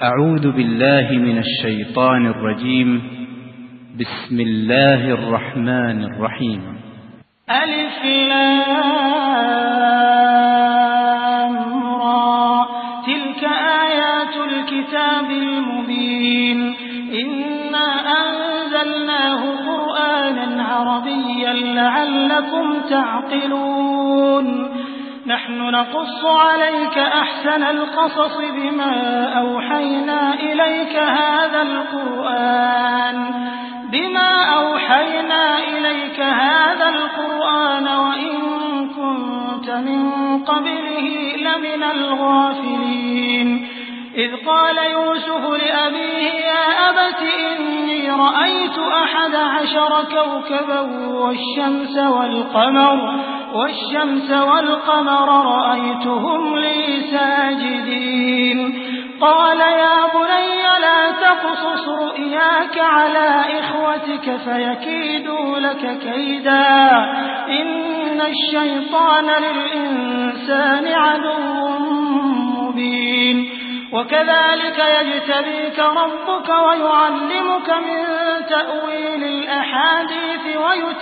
أعوذ بالله من الشيطان الرجيم. بسم الله الرحمن الرحيم. ألف لام را تلك آيات الكتاب المبين إنا أنزلناه قرآنا عربيا لعلكم تعقلون نحن نقص عليك أحسن القصص بما أوحينا إليك هذا القرآن وإن كنت من قبله لمن الغافلين إذ قال يوسف لأبيه يا أبت إني رأيت 11 كوكبا والشمس والقمر رأيتهم لي ساجدين قال يا بني لا تقصص رؤياك على إخوتك فيكيدوا لك كيدا إن الشيطان للإنسان عدو مبين وكذلك يجتبيك ربك ويعلمك من تأويل الأحاديث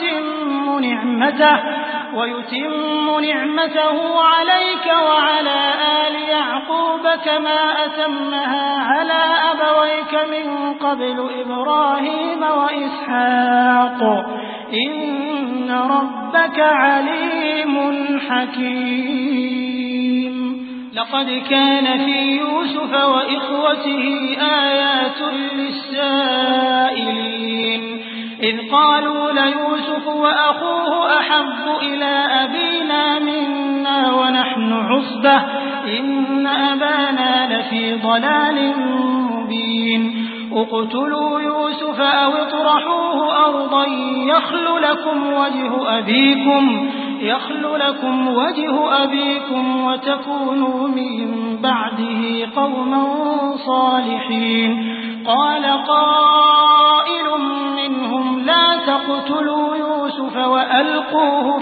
ويتم نعمته عليك وعلى آل يعقوب كما أتمها على أبويك من قبل إبراهيم وإسحاق إن ربك عليم حكيم لقد كان في يوسف وإخوته آيات للسائلين إذ قالوا ليوسف وأخوه أحب إلى أبينا منا ونحن عصبة إن أبانا لفي ضلال مبين اقتلوا يوسف أو اطرحوه أرضا يخل لكم وجه أبيكم وتكونوا من بعده قوما صالحين قال قائل منهم لا تقتلوا يوسف وألقوه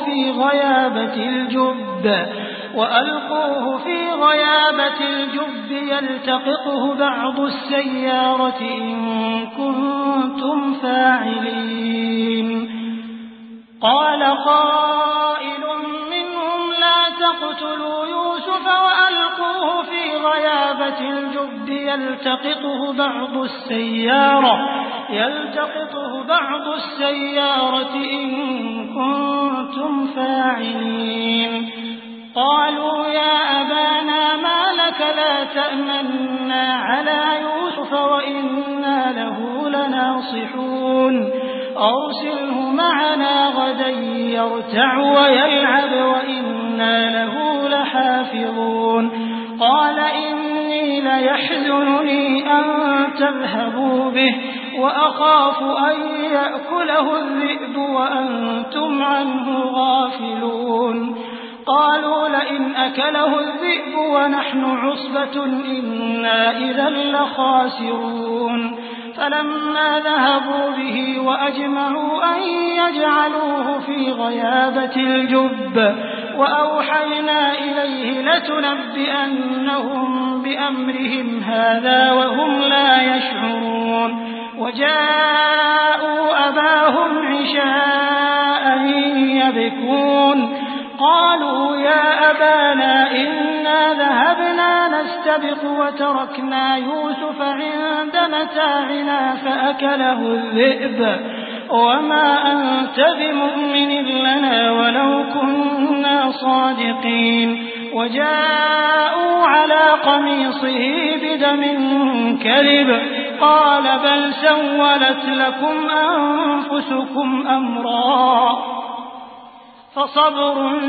في غيابة الجب يلتقطه بعض السيارة إن كنتم فاعلين قال قائل منهم لا تقتلوا يوسف وألقوه في غيابة الجب يلتقطه بعض السيارة إن كنتم فاعلين قالوا يا أبانا ما لك لا تأمنا على يوسف وإنا له لناصحون أرسله معنا غدا يرتع ويلعب وإنا له لحافظون قال إني ليحزنني أن تذهبوا به وأخاف أن يأكله الذئب وأنتم عنه غافلون قالوا لئن أكله الذئب ونحن عصبة إنا إذا لخاسرون فلما ذهبوا به وأجمعوا أن يجعلوه في غيابة الجب وأوحينا إليه لتنبئنهم بأمرهم هذا وهم لا يشعرون وجاءوا أباهم عشاء يبكون قالوا يا أبانا إنا ذهبنا نستبق وتركنا يوسف عند متاعنا فأكله الذئب وما أنت بمؤمن لنا ولو كنا صادقين وجاءوا على قميصه بدم كذب قال بل سولت لكم أنفسكم أمرا فصبر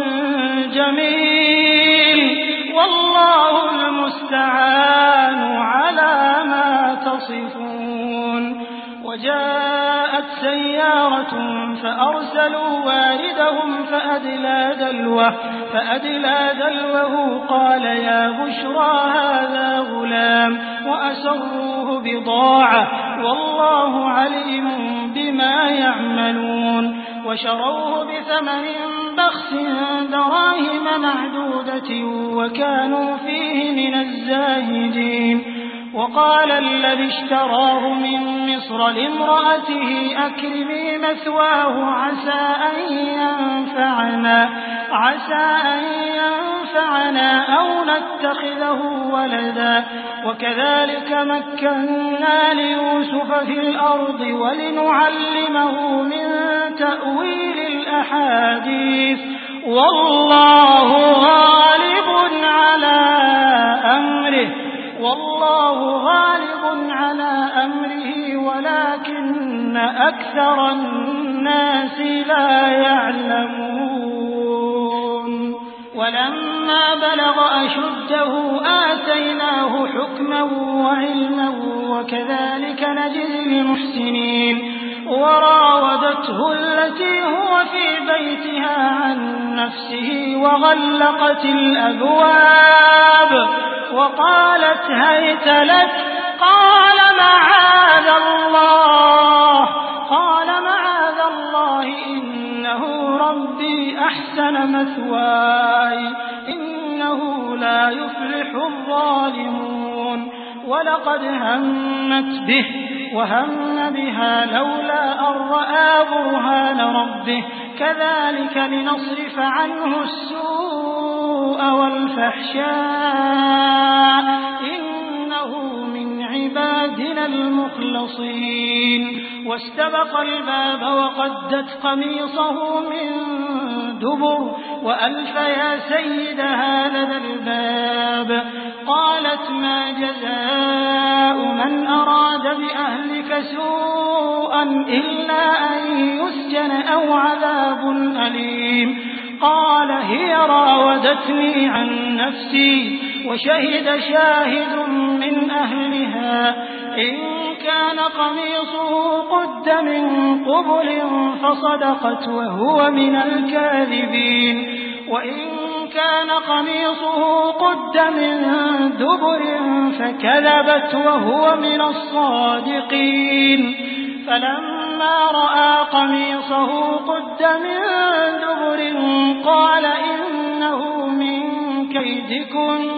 جميل والله المستعان على ما تصفون وجاءت سيارة فأرسلوا واردهم فأدلى دلوه قال يا بشرى هذا غلام وأسروه بضاعة والله عليم بما يعملون وشروه بثمن بخس دراهم معدودة وكانوا فيه من الزاهدين وقال الذي اشتراه من مصر لامرأته أكرمي مثواه عسى أن ينفعنا أو نتخذه ولدا وكذلك مكنا ليوسف في الأرض ولنعلمه من تأويل الأحاديث والله غالب على أمره ولكن أكثر الناس لا يعلمون ولما بلغ أشده آتيناه حكما وعلما وكذلك نجزي المحسنين وراودته التي هو في بيتها عن نفسه وغلقت الأبواب وقالت هيت لك قال معاذ الله إنه ربي أحسن مثواي إنه لا يفلح الظالمون ولقد همت به وهم بها لولا أن رأى برهان ربه كذلك لنصرف عنه السوء والفحشاء إنه من عبادنا المخلصين واستبق الباب وقدت قميصه من دبر وألف يا سيدها لدى الباب قالت ما جزاء من أراد بأهلك سوءا إلا أن يسجن أو عذاب أليم قال هي راودتني عن نفسي وشهد شاهد من أهلها إن كان قميصه قد من قبل فصدقت وهو من الكاذبين وإن كان قميصه قد من دبر فكذبت وهو من الصادقين فلما رأى قميصه قد من دبر قال إنه من كيدكن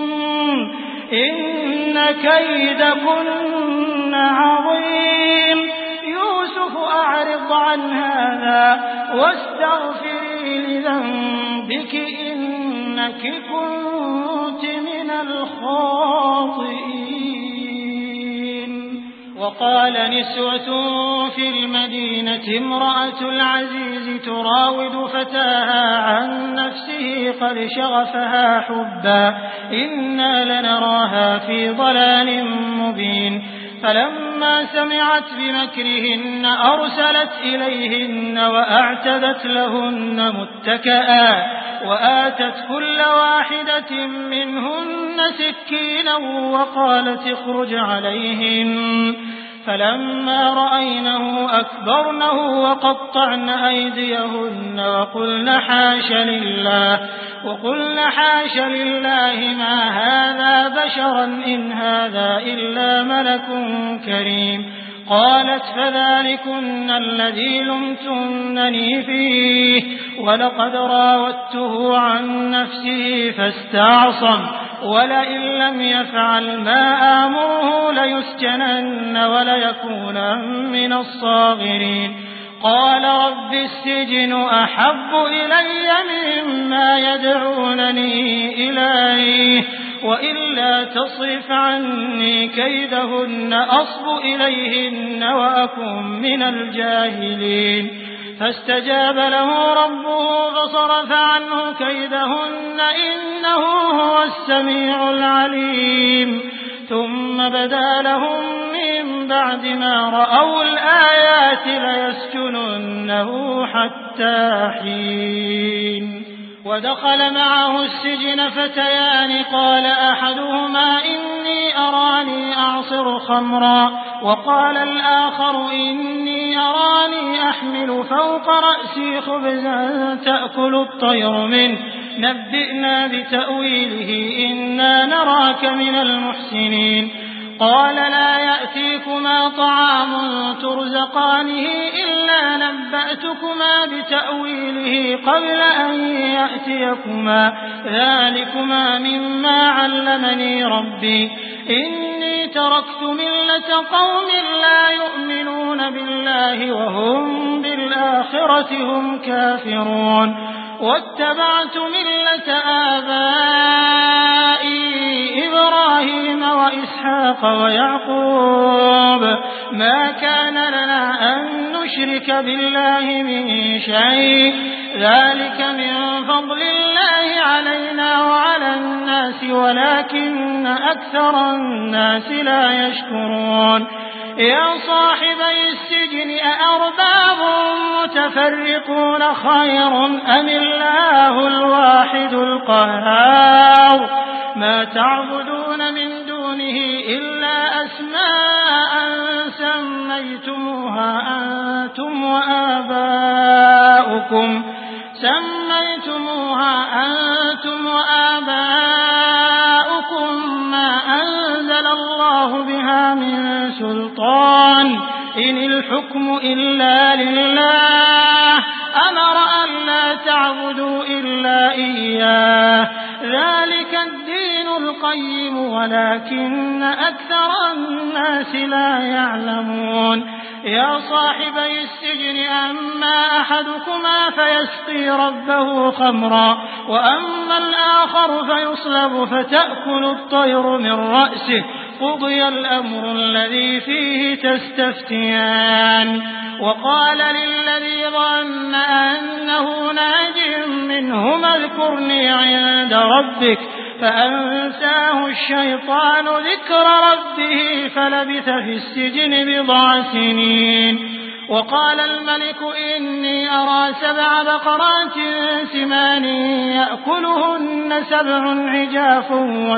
إن كيدكن عظيم يوسف أعرض عن هذا واستغفري لذنبك إنك كنت من الخاطئين وقال نسوة في المدينة امرأة العزيز تراود فتاها عن نفسه قد شغفها حبا إنا لنراها في ضلال مبين فلما سمعت بمكرهن أرسلت إليهن وأعتدت لهن متكئا وآتت كل واحدة منهن سكينا وقالت اخرج عليهن فلما رأينه أكبرنه وقطعن أيديهن وقلن حاش لله ما هذا بشرا إن هذا إلا ملك كريم قالت فذلكن الذي لمتنني فيه ولقد راودته عن نفسه فاستعصم ولئن لم يفعل ما آمره ليسجنن وليكونا من الصاغرين قال رب السجن أحب إلي مما يدعونني إليه وإلا تصرف عني كيدهن أصب إليهن وأكن من الجاهلين فاستجاب له ربه فصرف عنه كيدهن إنه هو السميع العليم ثم بدا لهم من بعد ما رأوا الآيات ليسجننه حتى حين ودخل معه السجن فتيان قال أحدهما إني أراني أعصر خمرا وقال الآخر إني أراني أحمل فوق رأسي خبزا تأكل الطير منه نبئنا بتأويله إنا نراك من المحسنين قال لا يأتيكما طعام ترزقانه إلا نبأتكما بتأويله قبل أن يأتيكما ذلكما مما علمني ربي إني تركت ملة قوم لا يؤمنون بالله وهم بالآخرة هم كافرون واتبعت ملة آبائي إبراهيم وإسحاق ويعقوب ما كان لنا أن نشرك بالله من شيء ذلك من فضل الله علينا وعلى الناس ولكن أكثر الناس لا يشكرون يا صاحبي السجن أأرباب متفرقون خير أم الله الواحد القهار ما تعبدون من دونه إلا أسماء سميتموها أنتم وآباؤكم ما أنزل الله بها من سلطان إن الحكم إلا لله أمر ألا تعبدوا إلا إياه ذلك الدين القيم ولكن أكثر الناس لا يعلمون يا صاحبي السجن أما أحدكما فيسقي ربه خمرا وأما الآخر فيصلب فتأكل الطير من رأسه قضي الأمر الذي فيه تستفتيان وقال للذي ظن أنه ناج منهما اذكرني عند ربك فأنساه الشيطان ذكر ربه فلبث في السجن بضع سنين وقال الملك إني أرى 7 بقرات سمان يأكلهن 7 عجاف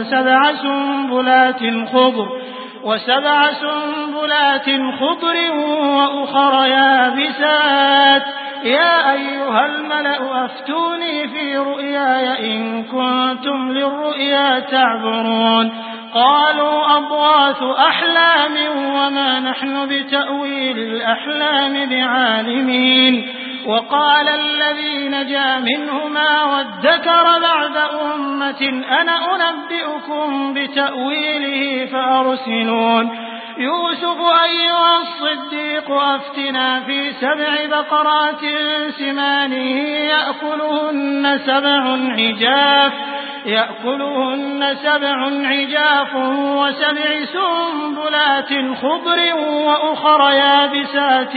وسبع سنبلات خضر وأخر يابسات يا أيها الملأ أفتوني في رؤياي إن كنتم للرؤيا تعبرون قالوا أضغاث أحلام وما نحن بتأويل الأحلام بعالمين وقال الذي نجا منهما وادكر بعد أمة أنا أنبئكم بتأويله فأرسلون يوسف أيها الصديق أفتنا في 7 بقرات سمان يأكلهن 7 عجاف و7 سنبلات خضر وأخر يابسات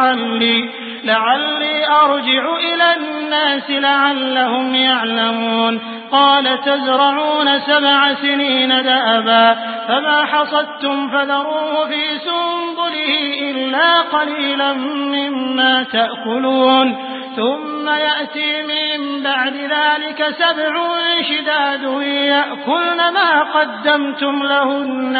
لعلي أرجع إلى الناس لعلهم يعلمون قال تزرعون 7 سنين دأبا فما حصدتم فذروه في سنبله إلا قليلا مما تأكلون ثم يأتي من بعد ذلك 7 شداد يأكلن ما قدمتم لهن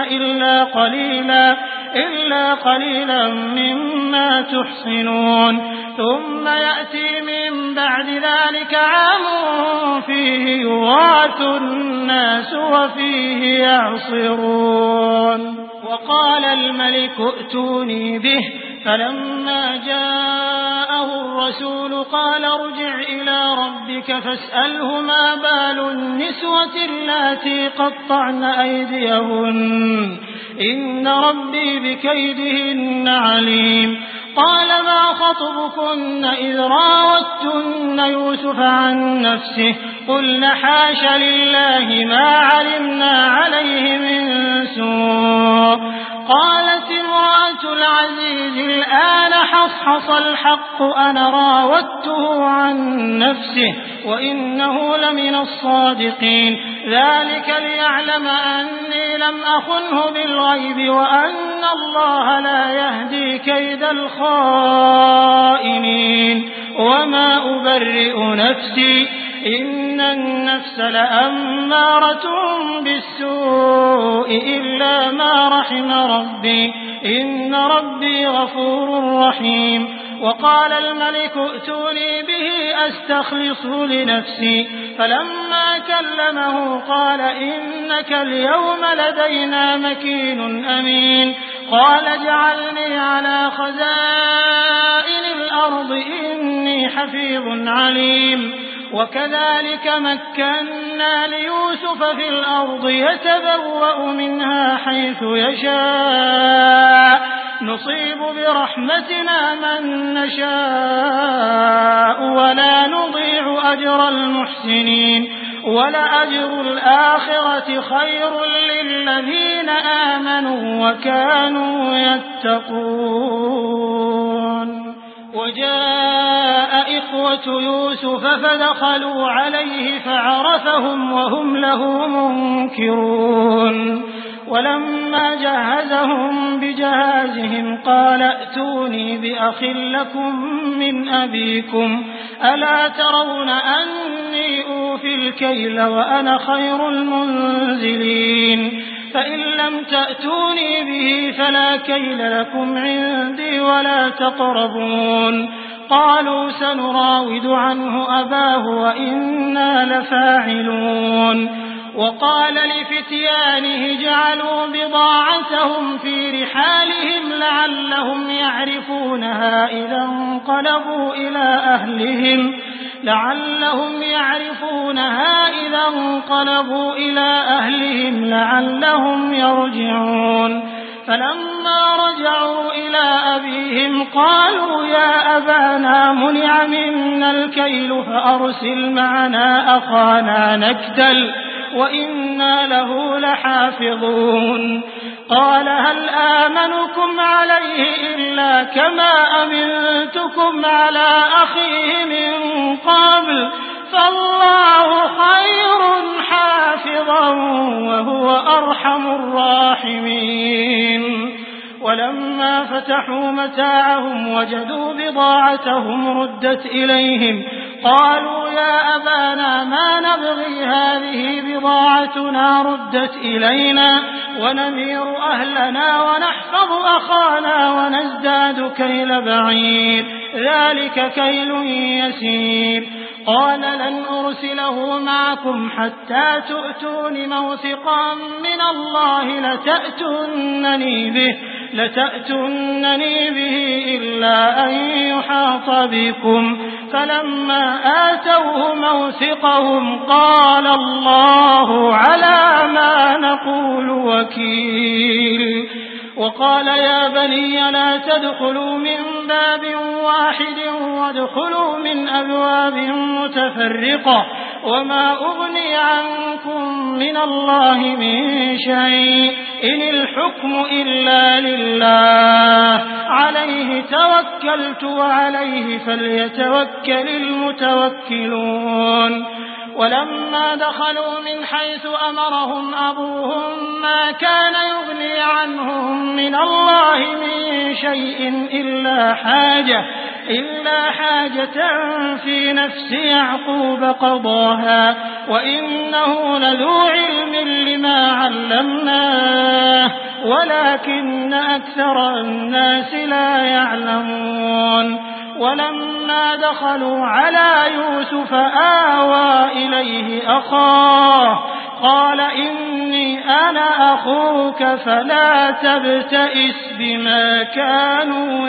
إلا قليلا مما تحصنون ثم يأتي من بعد ذلك عام فيه يغاث الناس وفيه يعصرون وقال الملك ائتوني به فلما جاءه الرسول قال ارجع إلى ربك فاسأله ما بال النسوة اللاتي قطعن أيديهن إن ربي بكيدهن عليم قال ما خطبكن إذ راوتن يوسف عن نفسه قلن حاش لله ما علمنا عليه من سوء قالت امرأة العزيز الآن حصحص الحق أنا راودته عن نفسه وإنه لمن الصادقين ذلك ليعلم أني لم أخنه بالغيب وأن الله لا يهدي كيد الخائنين وما أبرئ نفسي إن النفس لأمارة بالسوء إلا ما رحم ربي إن ربي غفور رحيم وقال الملك ائتوني به أستخلصه لنفسي فلما كلمه قال إنك اليوم لدينا مكين أمين قال اجعلني على خزائن الأرض إني حفيظ عليم وكذلك مكنا ليوسف في الأرض يتبوأ منها حيث يشاء نصيب برحمتنا من نشاء ولا نضيع أجر المحسنين ولأجر الآخرة خير للذين آمنوا وكانوا يتقون. وجاء إخوة يوسف فدخلوا عليه فعرفهم وهم له منكرون. ولما جهزهم بجهازهم قال ائتوني بأخ لكم من أبيكم ألا ترون أني أوفي الكيل وأنا خير المنزلين فإن لم تأتوني به فلا كيل لكم عندي ولا تقربون. قالوا سنراود عنه أباه وإنا لفاعلون. وقال لفتيانه جعلوا بضاعتهم في رحالهم لعلهم يعرفونها إذا انقلبوا إلى أهلهم لعلهم يرجعون. فلما رجعوا إلى أبيهم قالوا يا أبانا منع منا الكيل فأرسل معنا أخانا نكتل وإنا له لحافظون. قال هل آمنكم عليه إلا كما أمنتكم على أخيه من قبل فالله خير حافظا وهو أرحم الراحمين. ولما فتحوا متاعهم وجدوا بضاعتهم ردت إليهم قالوا يا أبانا ما نبغي هذه بضاعتنا ردت إلينا ونمير أهلنا ونحفظ أخانا ونزداد كيل بعير ذلك كيل يسير. قال لن أرسله معكم حتى تؤتون موثقا من الله لتأتونني به إلا أن يحاط بكم. فلما آتوه موثقهم قال الله على ما نقول وكيل. وقال يا بني لا تدخلوا من باب واحد وادخلوا من أبواب متفرقة وما أغني عنكم من الله من شيء إن الحكم إلا لله عليه توكلت وعليه فليتوكل المتوكلون. ولما دخلوا من حيث أمرهم أبوهم ما كان يغني عنهم من الله من شيء إلا حاجة في نفس يعقوب قضاها وإنه لذو علم لما علمناه ولكن أكثر الناس لا يعلمون. ولما دخلوا على يوسف آوى إليه أخاه قال إني أنا أخوك فلا تبتئس بما كانوا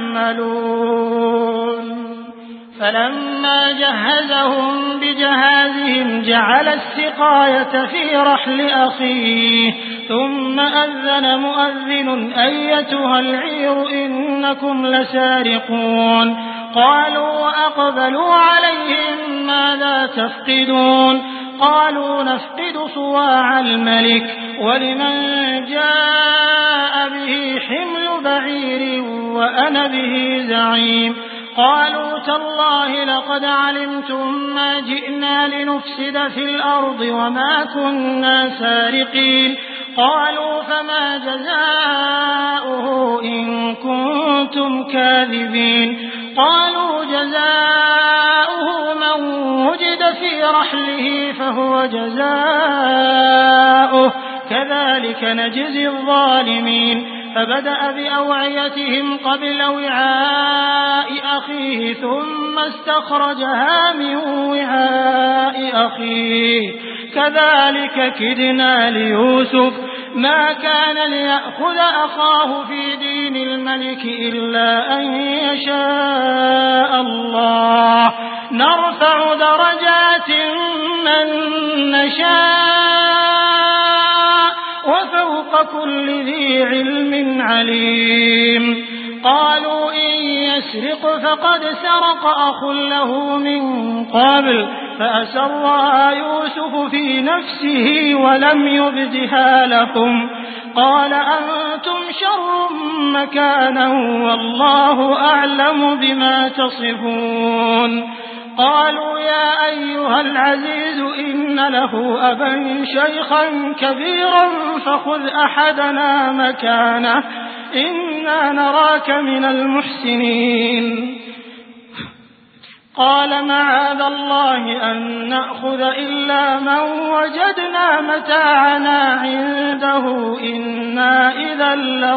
يعملون. فلما جهزهم بجهازهم جعل السقاية في رحل أخيه ثم أذن مؤذن أيتها العير إنكم لسارقون. قالوا وأقبلوا عليهم ماذا تفقدون. قالوا نفقد صواع الملك ولمن جاء به حمل بعير وأنا به زعيم. قالوا تالله لقد علمتم ما جئنا لنفسد في الأرض وما كنا سارقين. قالوا فما جزاؤه إن كنتم كاذبين. قالوا جزاؤه من وجد في رحله فهو جزاؤه كذلك نجزي الظالمين. فبدأ بأوعيتهم قبل وعاء أخيه ثم استخرجها من وعاء أخيه كذلك كدنا ليوسف ما كان ليأخذ أخاه في دين الملك إلا أن يشاء الله نرفع درجات من نشاء وفوق كل ذي علم عليم قالوا إن يسرق فقد سرق أخ له من قبل فأسرها يوسف في نفسه ولم يبدها لهم قال أنتم شر مكانا والله أعلم بما تصفون قالوا يا أيها العزيز إن له أبا شيخا كبيرا فخذ أحدنا مكانه إنا نراك من المحسنين قال معاذ الله أن نأخذ إلا من وجدنا متاعنا عنده إنا إذا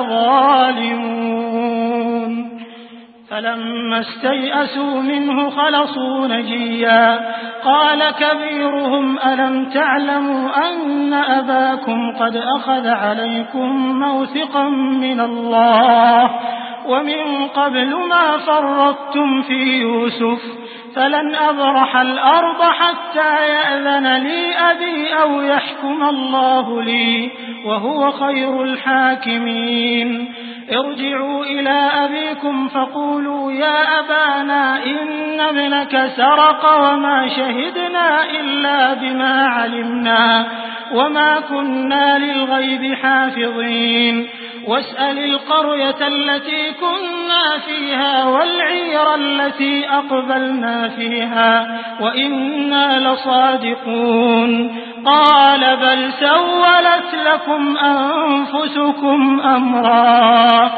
لظالمون فلما استيئسوا منه خلصوا نجيا قال كبيرهم ألم تعلموا أن أباكم قد أخذ عليكم موثقا من الله ومن قبل ما فرطتم في يوسف فلن أبرح الأرض حتى يأذن لي أبي أو يحكم الله لي وهو خير الحاكمين ارجعوا إلى أبيكم فقولوا يا أبانا إن ابنك سرق وما شهدنا إلا بما علمنا وما كنا للغيب حافظين واسأل القرية التي كنا فيها والعير التي أقبلنا فيها وإنا لصادقون قال بل سولت لكم أنفسكم أمرا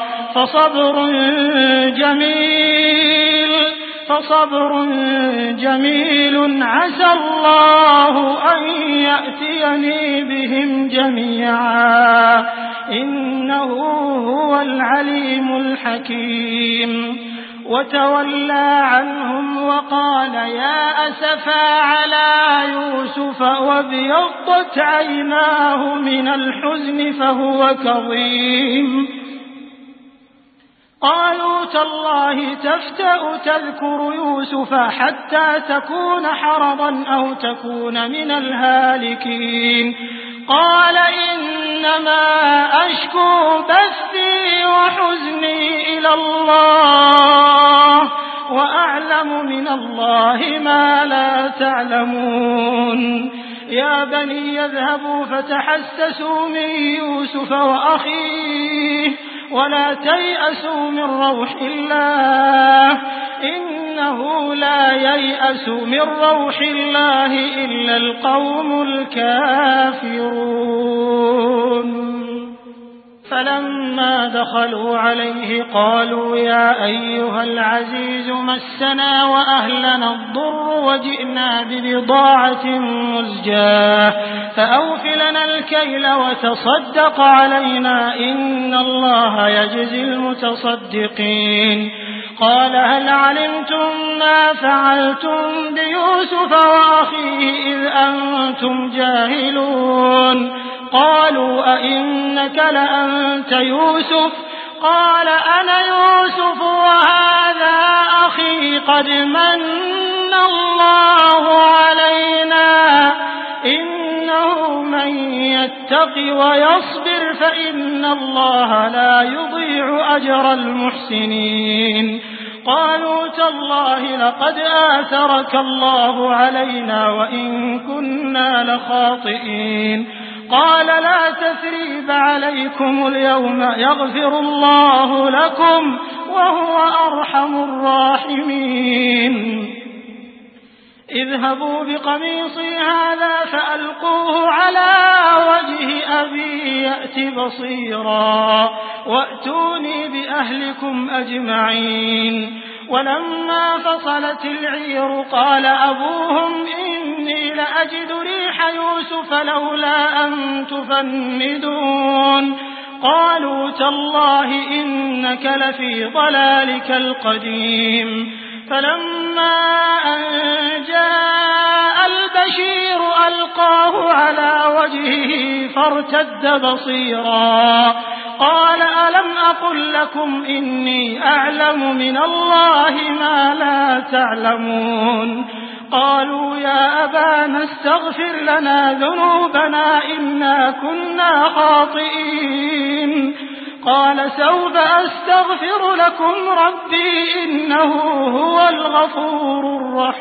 فصبر جميل عسى الله أن يأتيني بهم جميعا إنه هو العليم الحكيم وتولى عنهم وقال يا أسفا على يوسف وابيضت عيناه من الحزن فهو كظيم قالوا تالله تفتأ تذكر يوسف حتى تكون حرضا أو تكون من الهالكين قال إنما أشكو بثي وحزني إلى الله وأعلم من الله ما لا تعلمون يا بني يذهبوا فتحسسوا من يوسف وأخيه ولا تيأسوا من روح الله إنه لا ييأس من روح الله إلا القوم الكافرون فلما دخلوا عليه قالوا يا أيها العزيز مسنا وأهلنا الضر وجئنا ببضاعة مزجاة فأوف لنا الكيل وتصدق علينا إن الله يجزي المتصدقين قال هل علمتم ما فعلتم بيوسف وأخيه إذ أنتم جاهلون قالوا أئنك لأنت يوسف قال أنا يوسف وهذا أخي قد من الله علينا إنه من يتق ويصبر فإن الله لا يضيع أجر المحسنين قالوا تالله لقد آثرك الله علينا وإن كنا لخاطئين قال لا تثريب عليكم اليوم يغفر الله لكم وهو أرحم الراحمين اذهبوا بقميصي هذا فألقوه على وجه أبي يأت بصيرا وأتوني بأهلكم أجمعين ولما فصلت العير قال أبوهم إني لأجد ريح يوسف لولا أن تفندون قالوا تالله إنك لفي ضلالك القديم فلما أن جاء البيت البشير ألقاه على وجهه فارتد بصيرا قال ألم أقل لكم إني أعلم من الله ما لا تعلمون قالوا يا أبانا استغفر لنا ذنوبنا إنا كنا خاطئين قال سوف أستغفر لكم ربي إنه هو الغفور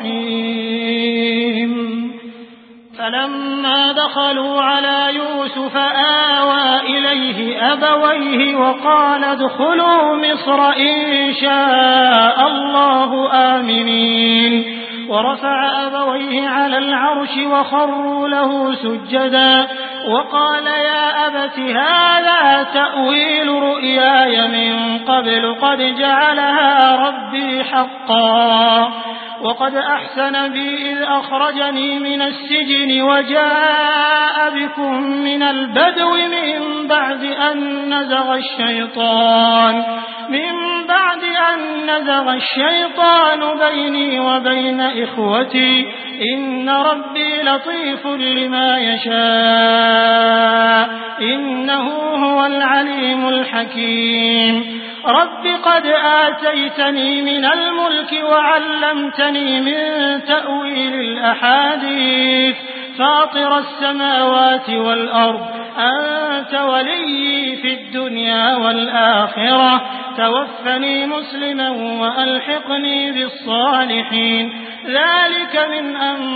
الرحيم فلما دخلوا على يوسف آوى إليه أبويه وقال ادخلوا مصر إن شاء الله آمنين ورفع أبويه على العرش وخروا له سجدا وقال يا أبت هذا تأويل رؤياي من قبل قد جعلها ربي حقا وقد أحسن بي إذ أخرجني من السجن وجاء بكم من البدو من بعد أن نزغ الشيطان بيني وبين إخوتي إن ربي لطيف لما يشاء إنه هو العليم الحكيم رب قد آتيتني من الملك وعلمتني من تأويل الأحاديث فاطر السماوات والأرض أنت ولي في الدنيا والآخرة توفني مسلما وألحقني بالصالحين ذلك من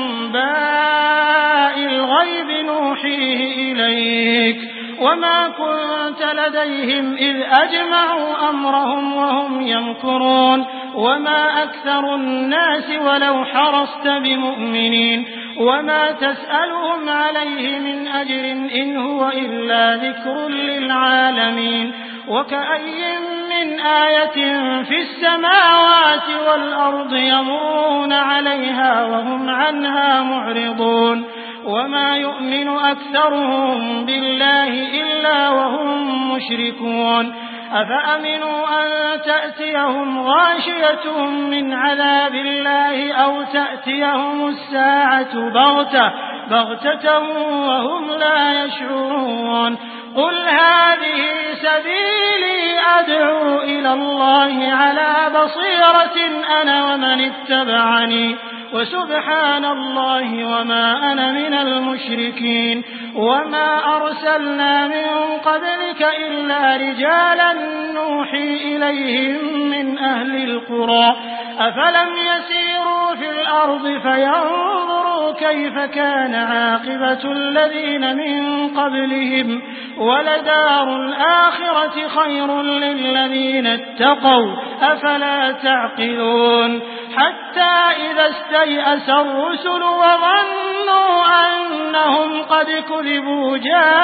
أنباء الغيب نوحيه إليك وما كنت لديهم إذ أجمعوا أمرهم وهم يمكرون وما أكثر الناس ولو حرصت بمؤمنين وما تسألهم عليه من أجر إن هو إلا ذكر للعالمين وكأي من آية في السماوات والأرض يمرون عليها وهم عنها معرضون وما يؤمن أكثرهم بالله إلا وهم مشركون أفأمنوا أن تأتيهم غاشية من عذاب الله أو تأتيهم الساعة بغتة وهم لا يشعرون قل هذه سبيلي أدعو إلى الله على بصيرة أنا ومن اتبعني وسبحان الله وما أنا من المشركين وما أرسلنا من قبلك إلا رجالا نوحي إليهم من أهل القرى أفلم يسيروا في الأرض فينظروا كيف كان عاقبة الذين من قبلهم ولدار الآخرة خير للذين اتقوا أفلا تعقلون حتى إذا استيأس الرسل وظنوا أنهم قد كذبوا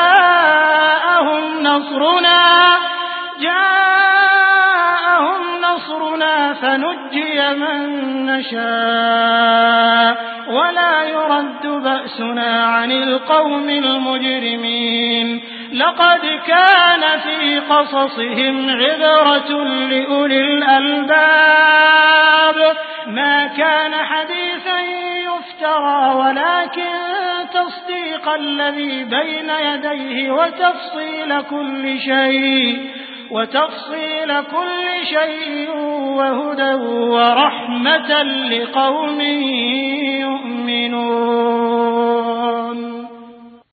جاءهم نصرنا فنجي من نشاء ولا يرد بأسنا عن القوم المجرمين لقد كان في قصصهم عبرة لأولي الألباب ما كان حديثا يفترى ولكن تصديق الذي بين يديه وتفصيل كل شيء وهدى ورحمة لقوم يؤمنون